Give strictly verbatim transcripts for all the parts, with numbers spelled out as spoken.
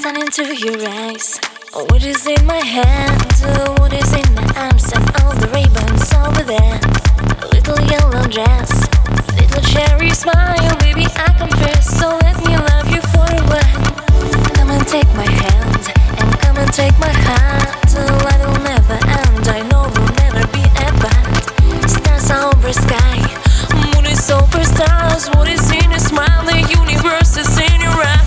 Sun into your eyes. What is in my hand? What is in my arms? And all the ribbons over there. A little yellow dress, little cherry smile. Baby, I confess. So let me love you for a while. Come and take my hand, and come and take my heart. Light will never end. I know we'll never be apart. Stars over sky, moon is over stars. What is in a smile? The universe is in your eyes.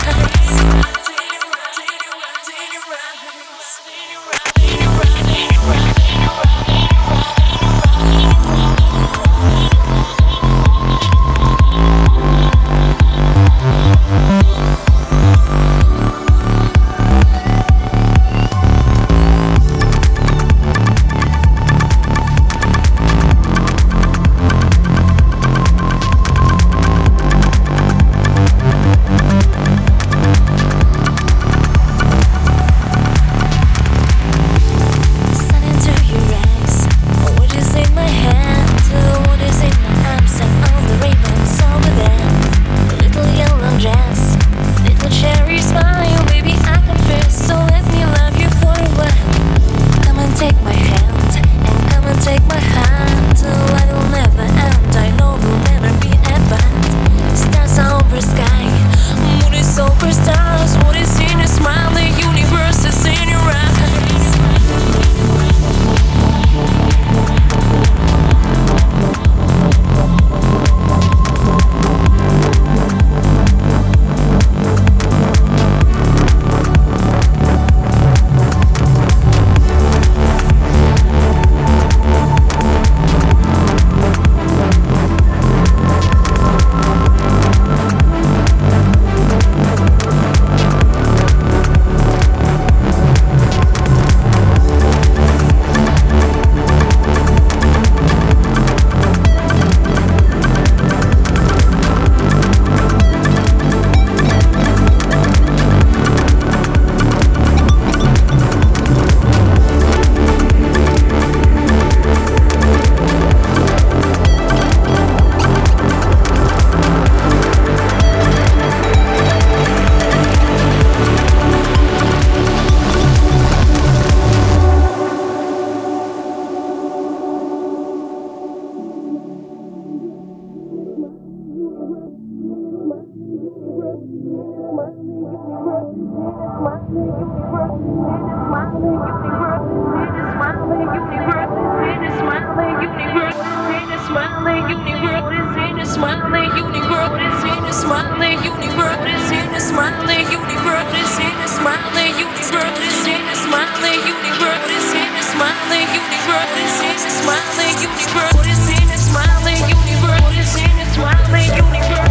Smiling universe, in a smiling universe, in a smiling universe, in a smiling universe, in a smiling universe, in a smiling universe, in a smiling universe, in a smiling universe, in a smiling universe.